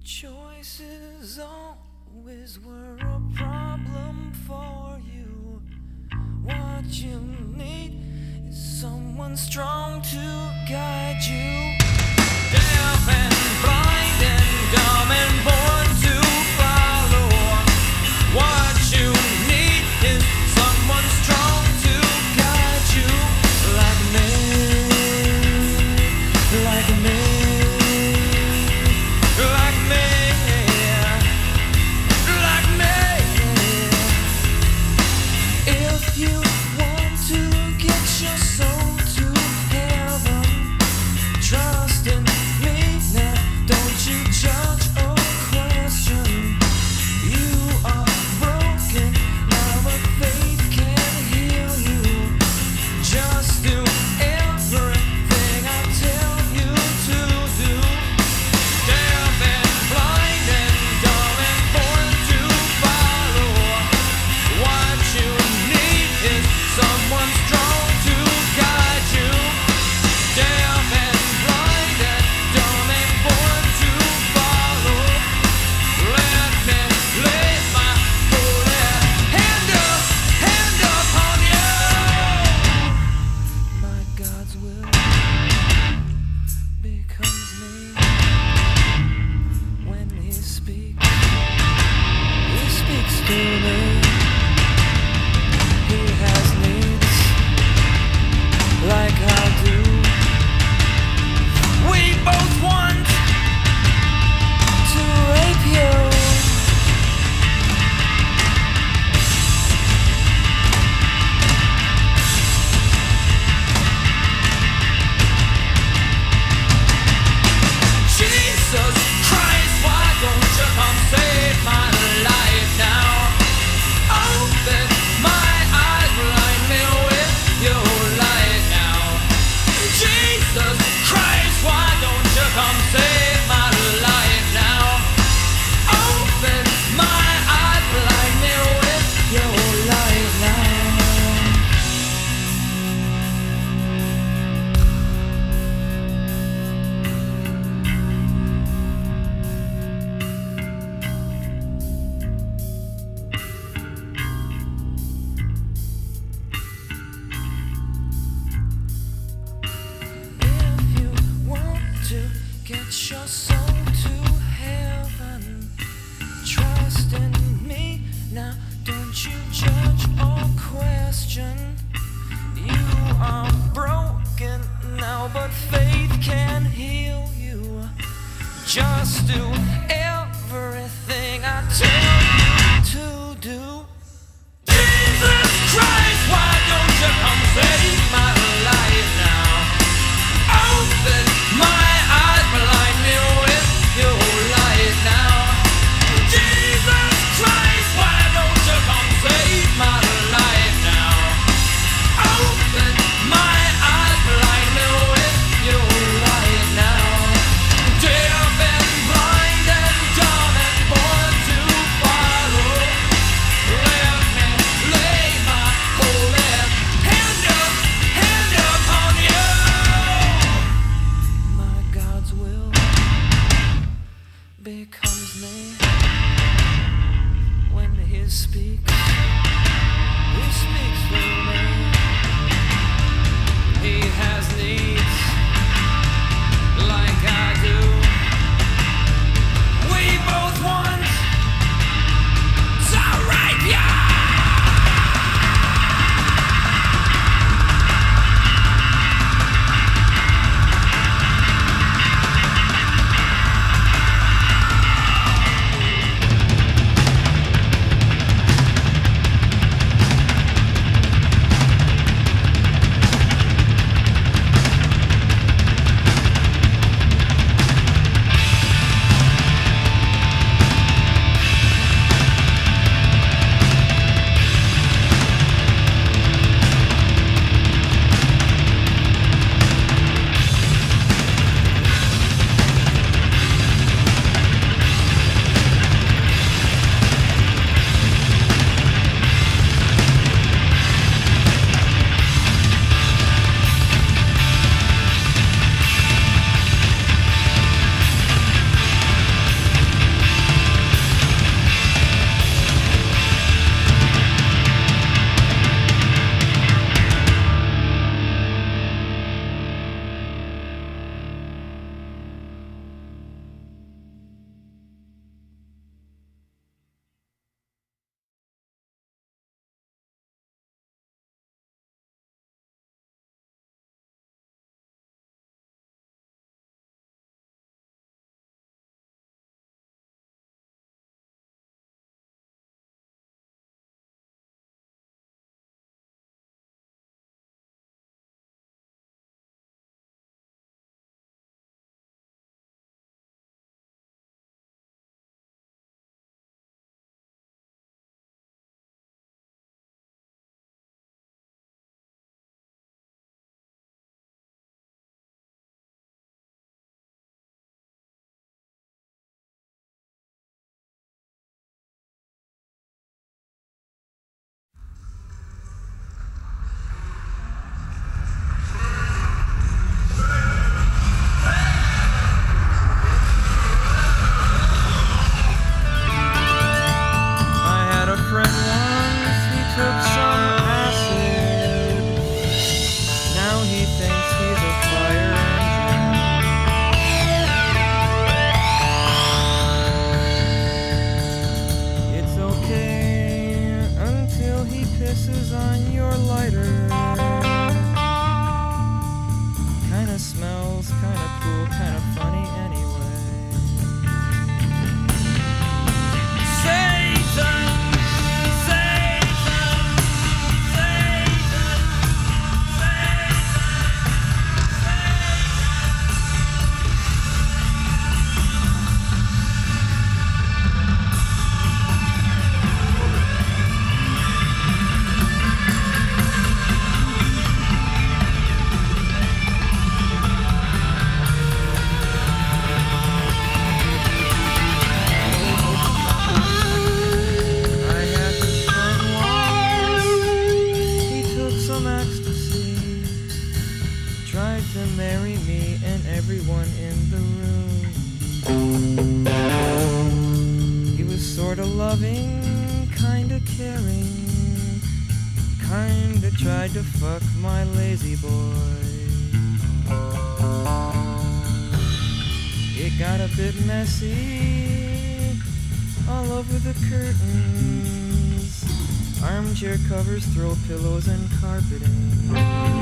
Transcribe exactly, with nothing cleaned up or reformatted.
Choices always were a problem for you. What you need is someone strong to guide you. Deaf and blind and dumb and born to follow. What you need is someone strong to guide you. Like me, like me. Get your soul to heaven. Trust in me now. Don't you judge or question. You are broken now, but faith can heal you. Just do everything I tell you to do. Jesus Christ, why don't you come save my life now? Open my blind me with your light now. Jesus Christ, why don't you come save my life now? Open my eyes, blind me with your light now. Deaf and blind and kinda smells kinda cool, kinda funny anyway. Satan, Satan, Satan, tried to marry me and everyone in the room. He was sorta loving, kinda caring, kinda tried to fuck my lazy boy. It got a bit messy all over the curtains, armchair covers, throw pillows and carpeting.